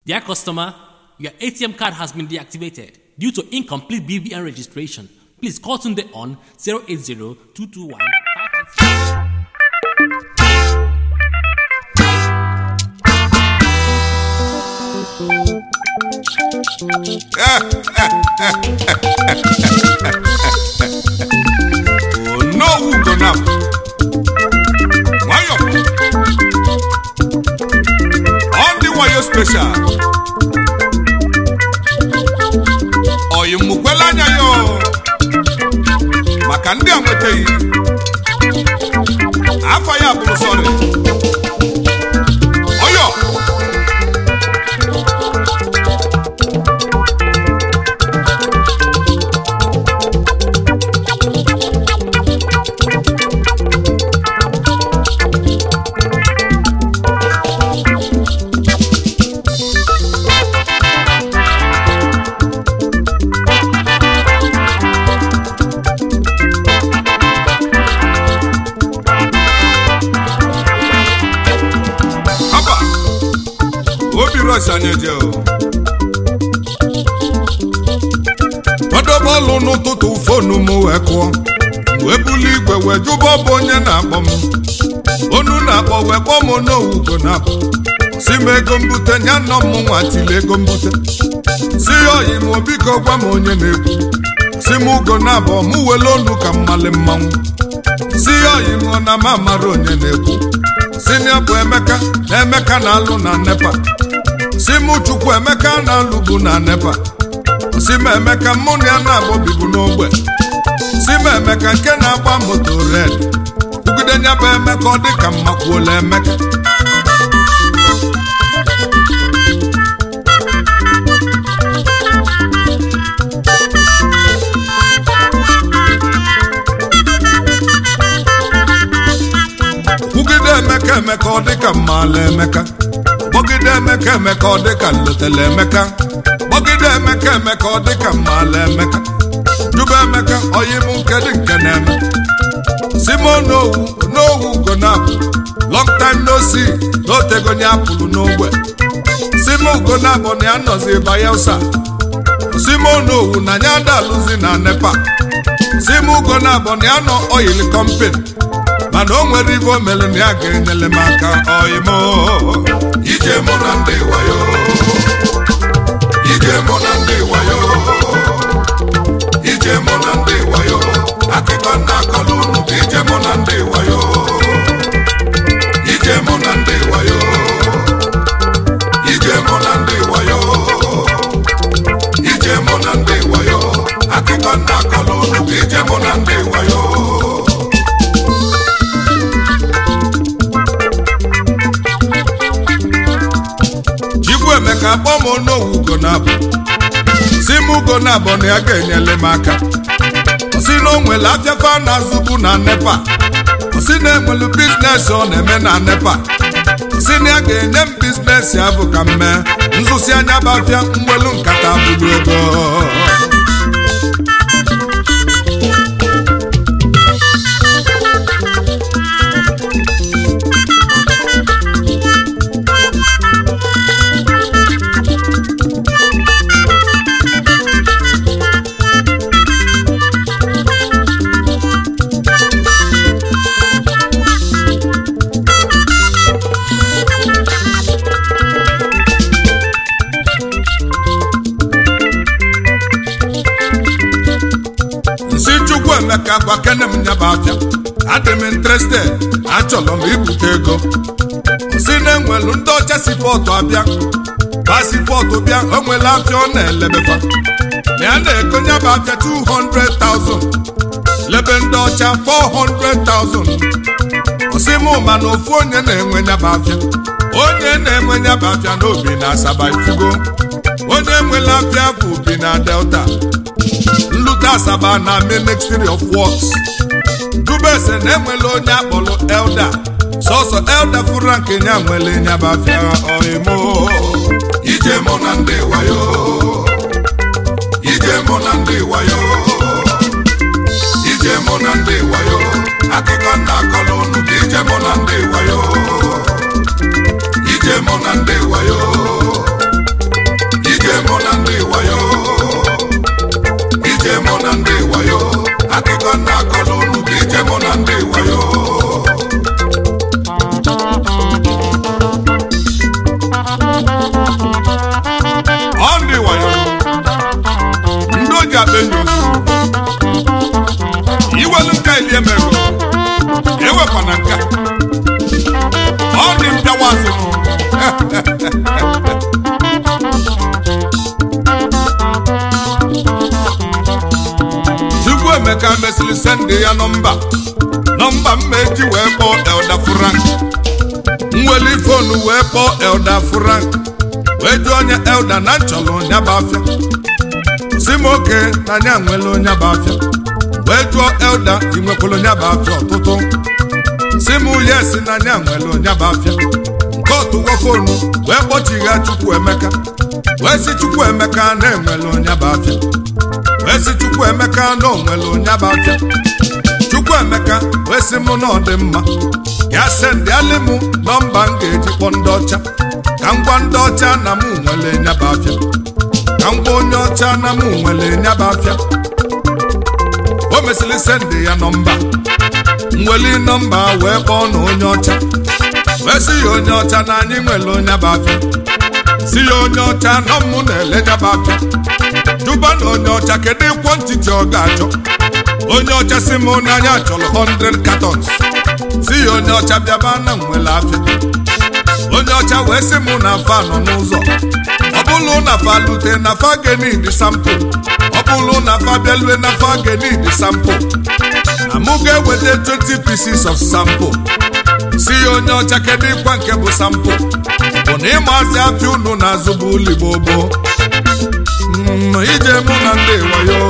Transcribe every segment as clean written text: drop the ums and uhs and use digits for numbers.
Dear customer, your ATM card has been deactivated due to incomplete BVN registration. Please call Tunde on 080-221-556. Oh no, who gonna? Why up? On the wire special. Oh, you mukwela nyayo. Makandi amwetei. Afa ya bulu sorry. Oyo. Ọdọbọlụ n'ụtụtụ fonu m wee kụọ wee buli igwe wee jụba ọ bụ onye na-akpọ m onu na-akpọ wee kpọọ m n'owugo na-akpọ si m ego mbute nya nọ m nwa tili ego mbute si ya oyi m biko gwa m onye na-ekwu si m ugo na-abọ m wele onu ka mmali mmanwụ si ya oyi m ọ na m amara onye na-ekwu si na bụ Emeka na Emeka na-alụ na NEPA si m Chukwu Emeka na-alụbu na NEPA si m Emeka mụ na ya na-abụ bibu n'ogbe si m Emeka nke na-agba moto red ugide nya bụ Emeka ọ dị ka mmakwuola Emeka ugide Emeka Emeka ọ dị ka mmala Emeka bọgide Emeka Emeka ọ dị ka nlotele Emeka bọgide Emeka Emeka ọ dị ka mmala Emeka jụba Emeka oyi m nke dị nke na-eme Simon n'owu Ugonabụ long time no see n'otego nye apụlụ n'ogbe Simon Ugonabụ na ya nọzi Bayelsa Simon owu na ya adalụzi na NEPA Simon Ugonabụ na ya nọ oil company mana o nwere ibe o mere na ya ga-enyere m aka oyimo ije mụ na ndị wayo ije mụ na ndị wayo ije mụ na ndị wayo akụkọ na-akọlụ unu bụ ije mụ na ndị wayo ije mụ na ndị wayo ije mụ na ndị wayo ije mụ na ndị wayo akụkọ na-akọlụ unu bụ ije mụ na ndị wayo Emeka kpọọ m n'owu Ugonabụ si m Ugonabụ na ya ga-enyere m aka si na o nwere afịafa na-azụbu na NEPA si na enwelu biznes ọ na-eme na NEPA si na ya ga-enye m biznes ya bụ ka m mee nzụsi anya bụ afịa mwelu nkata bụrụ ego Emeka gwa kene m nyaba afịa adị m interested achọrọ m ibute ego si na enwelu ndị ọcha sipọtụ abịa pasipọtụ bịa o nwere afịa ọ na-elebefa na ya na-ego nyaba afịa 200,000 lebe ndị ọcha 400,000 osi m ma na ofu onye na-enwe nyaba afịa onye na-enwe nyaba afịa n'obi na Asaba ifugo onye nwere afịa bụ obi na Delta nlute Asaba na Ministry of Works dubese na-enwele onye akpọrọ Elda sọsọ Elda fụra nke nya nwere nyaba afịa oimo ije mụ na ndị wayo ije mụ na ndị wayo ije mụ na ndị wayo akụkọ na-akọrọ unu ka ije mụ na ndị wayo ije mụ na ndị wayo ọ ndị wayo ndị oji akpa enyi ozu iwelu nka ili emego ewekwana nka ọ dị mpịawa azụ Chukwuemeka mesịrị sende ya nọmba mma eji wee kpọọ Elda Frank nweli fonu wee kpọọ Elda Frank wee jụọ onye Elda na nchọrọ onye bụ afịa si m oke na anya nwere onye bụ afịa wee jụọ Elda ị nwekwara onye bụ afịa ọtụtụ si m yes na anya nwere onye bụ afịa nke ọtụgwo fonu wee kpọchigha Chukwuemeka wee si Chukwuemeka na-enwere onye bụ afịa wee si Chukwuemeka na onwere onye bụ afịa Chukwuemeka wee si mụ na ọ dị mma ya sendị alị mụ nọmba m ga-eji kpọ ndị ọcha ka m gwa ndị ọcha na mụ nwere nya bụ afịa ka m gwa onye ọcha na mụ nwere nya bụ afịa o mesịrị sendị ya nọmba nweli nọmba wee kpọọ na onye ọcha wee si ya onye ọcha na anyị nwere onye bụ afịa si ya onye ọcha nọ mụ na-ele nya bụ afịa jụba na onye ọcha kedu kwantiti ọ ga-achọ onye ọcha si mụ n'anya chọrọ 100 cartons si ya onye ọcha bịaba na nwere afịa onye ọcha wee si mụ na fa nọ n'ụzọ ọ bụrụ na fa lute na fa ga-need sample ọ bụrụ na fa bịalue na fa ga-need sample na mụ ga-eweta 20 pieces of sample si ya onye ọcha kedu ịkwa nke bụ sample bụ na ịmazi afịa unu na-azụ bụ uligbo ije mụ na ndị wayo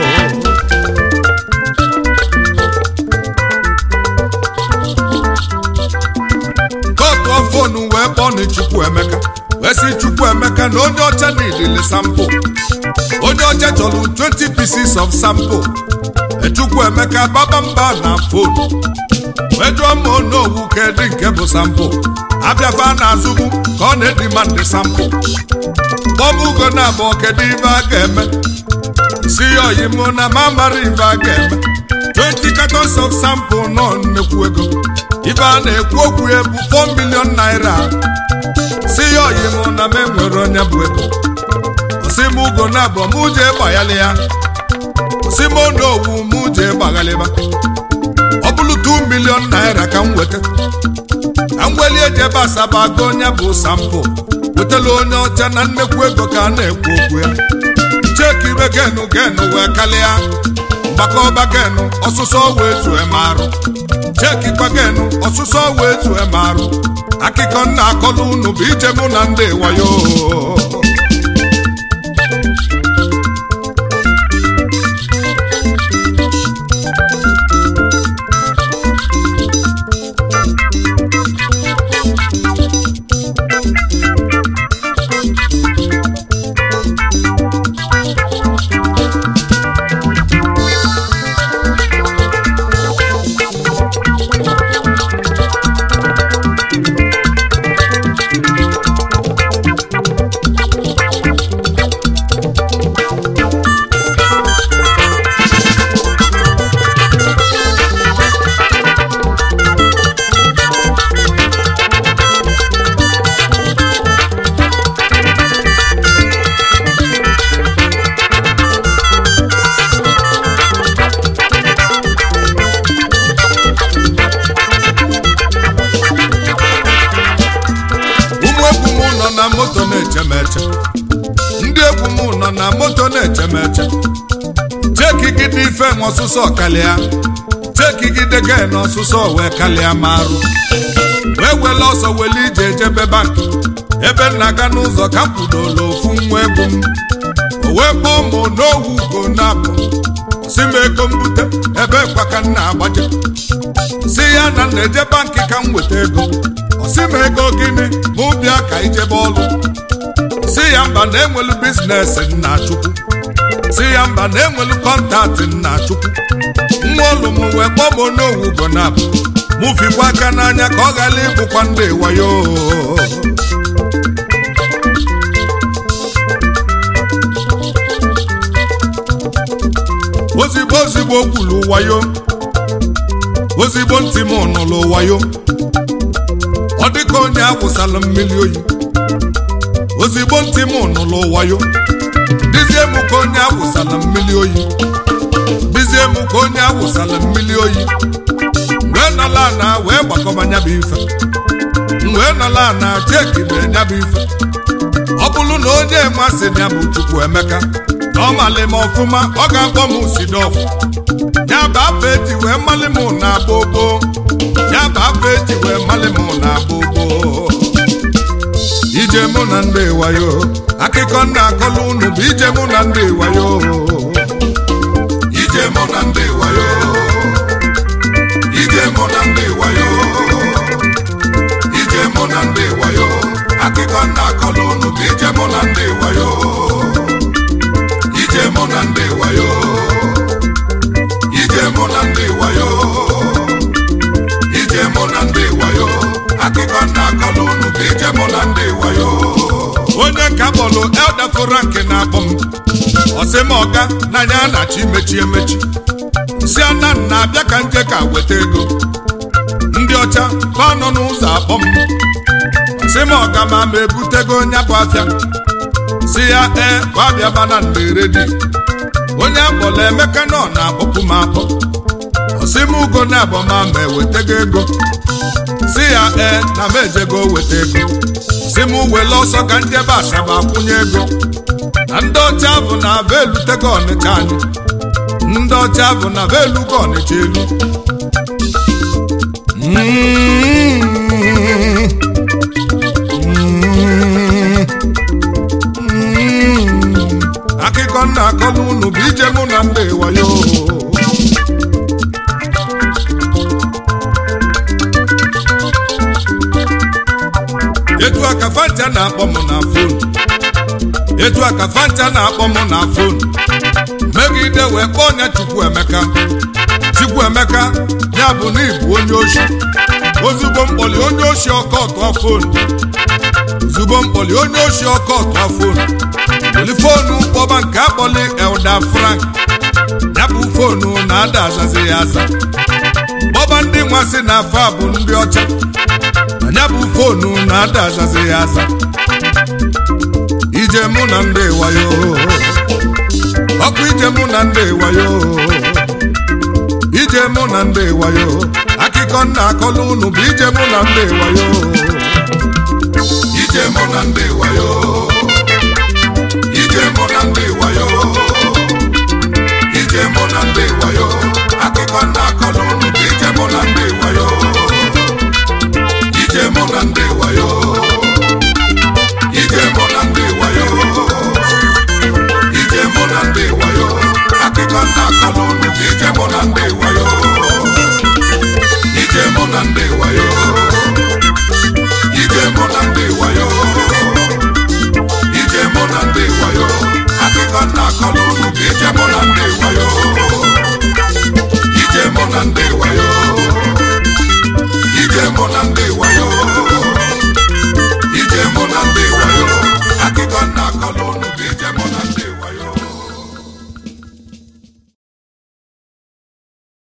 kọtụọ fonu wee kpọọ na Chukwuemeka wee si Chukwuemeka na onye ọcha na-edele sample onye ọcha chọrọ 20 pieces of sample Chukwuemeka baba mba na fonu wee jụọ m onowu kedụ nke bụ sample abịafa na-azụbu ka ọ na-edima ndị sample kpọbugo na abụọ kedu ife a ga-eme si ya oyi mụ na mamara ife a ga-eme 20 cartons of sample nọ nnekwu ego ife a na-ekwu okwu ya bụ 4 million naira si ya oyi mụ na m enwere onye bụ ego osi m ugo na abụọ mụ jee gbaghali ya osi m onowu mụ jee gbaghaliba ọ bụrụ 2 million naira ka m weta ka m welie jebe Asaba go onye bụ sample wetala onye ọcha na nnekwu ego ka a na-ekwu okwu ya cheki ibe genu wee kalịa mgbakọ ọba genu ọsụsọ wee zue m arụ cheki kwa genu ọsụsọ wee zue m arụ akụkọ nna akọlụ unu bụ ije mụ na ndị wayo ndị egwu m nọ na moto na-echemeche chekigide ife nwe ọsụsọ kalịa chekigide gen ọsụsọ wee kalịa marụ wee wele ọsọ wele ije ejebe bank ebe nna aga n'ụzọ ka m kwudolo ofu nwa egwu m o wee kpọọ mụ n'owu ugo na-apụ si m ego mbute ebe kwa ka nna agbaje si ya na na-eje bankị ka m weta ego osi m ego gịnị mụ bịa ka ijebe ọlụ si ya mba na-enwelu biznes nna Chukwu si ya mba na-enwelu kọntaktị nna Chukwu nwa olu m wee kpọọ m n'owu ugo na-apụ mụ fikwa aka n'anya ka ọ ghara ịbụkwa ndị wayo ozigbo kwulu wayo ozigbo ntị m nụlụ wayo ọ dịka onye awụsala mmiri oyi ozigbo ntị m nụlụ wayo dizie m ka onye awụsala mmiri oyi dizie m ka onye awụsala mmiri oyi wee nọla na wee gbakọbanya bụ ife wee nọla na cheki na-enya bụ ife ọ bụrụ na onye masị ya bụ Chukwuemeka na ọ malị m ọfụma ọ ga-akpọ m Sidof ya bụ afọ eji wee malị m na gbogbo ya bụ afọ eji wee malị m na gbogbo ije mụ na ndị wayo akụkọ nna akọlụ unu bụ ije mụ na ndị wayo ije mụ na ndị wayo ije mụ na ndị wayo ije mụ na ndị wayo akụkọ nna akọlụ unu bụ ije mụ na ndị wayo ije mụ na ndị wayo ije mụ na ndị wayo ije mụ na ndị wayo akụkọ nna akọlụ unu bụ ije mụ na ndị wayo onye ka bọlụ Elder Frank na-akpọ m ọsị m ọga n'anya na-achị mechi emechi si ana na-abịa ka nje ka weta ego ndị ọcha ka nọ n'ụzọ akpọ m ọsị m ọga ma ebutego onye bụ afịa si ya kwa bịa bana nderedi onye akpọla Emeka nọ na-akpọpụ m akpọ ọsị m ugo na-abọ ma ewetego ego si ya na m ejego weta ego si m wele ọsọ ka njebe Asaba akwụnye ego na ndị ọcha bụ na aba elutego Ọnịcha anyị ndị ọcha bụ na aba elugo Ọnịcha elu akụkọ nna akọlụ unu bụ ije mụ na ndị wayo etu aka Fanta na-akpọ m na fon etu aka Fanta na-akpọ m na fon megide wee kpọọ onye Chukwuemeka ya bụ na ịbụ onye oshi ozugbo mkpọli onye oshi ọkọ tụọ fon ozugbo mkpọli onye oshi ọkọ tụọ fon telefonu kpọba nke akpọli Elder Frank ya bụ fonu na-ada azazi ya aza kpọba ndị nwasị na afọ bụ ndị ọcha anya bụ fonu na-ada azazi ya aza ije mụ na ndị wayo ọkụ ije mụ na ndị wayo ije mụ na ndị wayo akụkọ nna akọlụ unu bụ ije mụ na ndị wayo ije mụ na ndị wayo